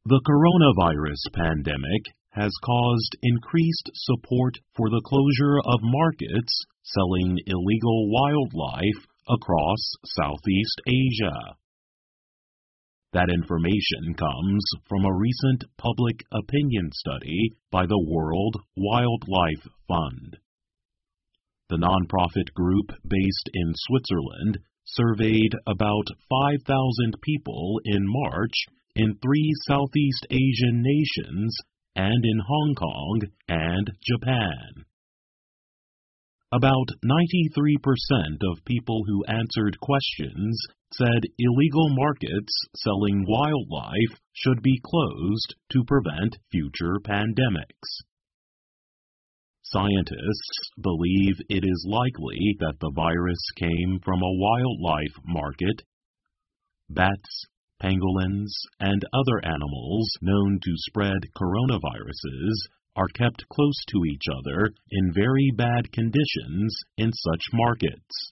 The coronavirus pandemic has caused increased support for the closure of markets selling illegal wildlife across Southeast Asia. That information comes from a recent public opinion study by the World Wildlife Fund. The nonprofit group based in Switzerland surveyed about 5,000 people in March in 3 Southeast Asian nations and in Hong Kong and Japan. About 93% of people who answered questions said illegal markets selling wildlife should be closed to prevent future pandemics. Scientists believe it is likely that the virus came from a wildlife market. Bats, pangolins, and other animals known to spread coronaviruses are kept close to each other in very bad conditions in such markets.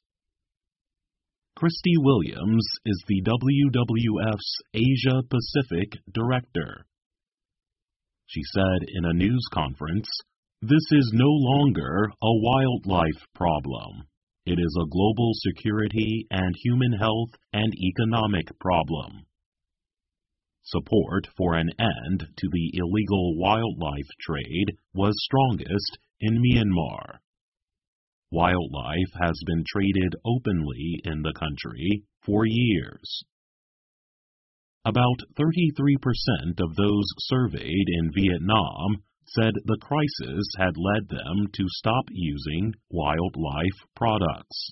Christy Williams is the WWF's Asia Pacific director. She said in a news conference, "This is no longer a wildlife problem. It is a global security and human health and economic problem." Support for an end to the illegal wildlife trade was strongest in Myanmar. Wildlife has been traded openly in the country for years. About 33% of those surveyed in Vietnam said the crisis had led them to stop using wildlife products.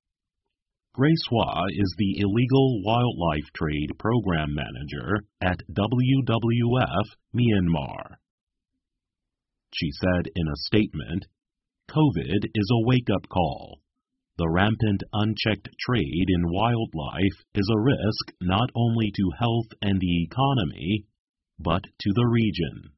Grace Hua is the Illegal Wildlife Trade Program Manager at WWF Myanmar. She said in a statement, "COVID is a wake-up call. The rampant unchecked trade in wildlife is a risk not only to health and the economy, but to the region."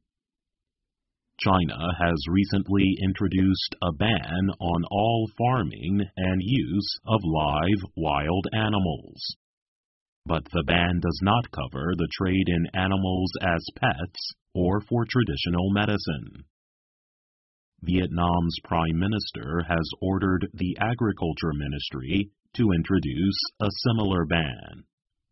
China has recently introduced a ban on all farming and use of live wild animals. But the ban does not cover the trade in animals as pets or for traditional medicine. Vietnam's Prime Minister has ordered the Agriculture Ministry to introduce a similar ban.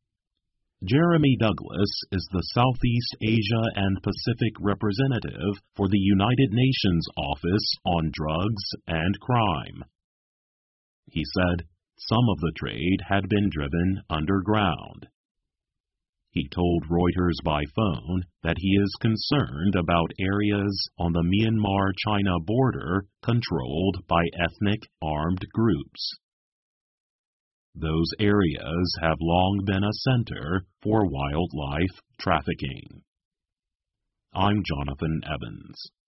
Jeremy Douglas is the Southeast Asia and Pacific representative for the United Nations Office on Drugs and Crime. He said some of the trade had been driven underground. He told Reuters by phone that he is concerned about areas on the Myanmar-China border controlled by ethnic armed groups. Those areas have long been a center for wildlife trafficking. I'm Jonathan Evans.